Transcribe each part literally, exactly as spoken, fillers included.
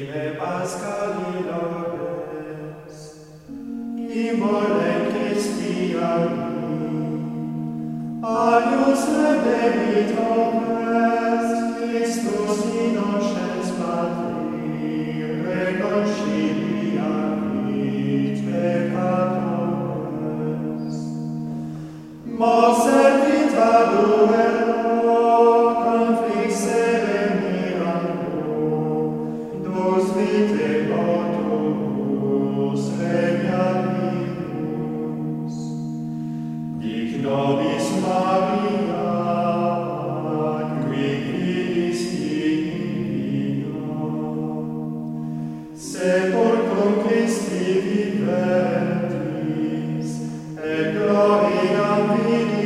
Dive Pascali Lores, immole Christiani, aius redemit opest, Christus innocens Patri, reconciliavit peccatores. Mos servit ad duello, conflixere mirando, dus vitae votumus regnabilis. Dic nobis Maria, qui Christi via, sepulcrum Christi viventis, et gloriam vidi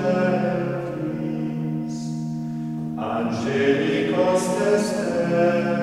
resurgentis. Angelicos testes,